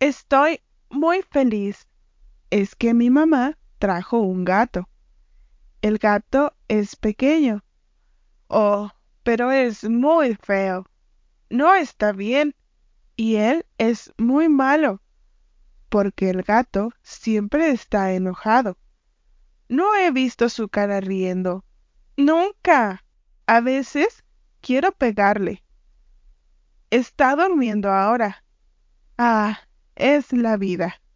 Estoy muy feliz. Es que mi mamá trajo un gato. El gato es pequeño. Oh, pero es muy feo. No está bien. Y él es muy malo, porque el gato siempre está enojado. No he visto su cara riendo. Nunca. A veces quiero pegarle. Está durmiendo ahora. Ah, es la vida.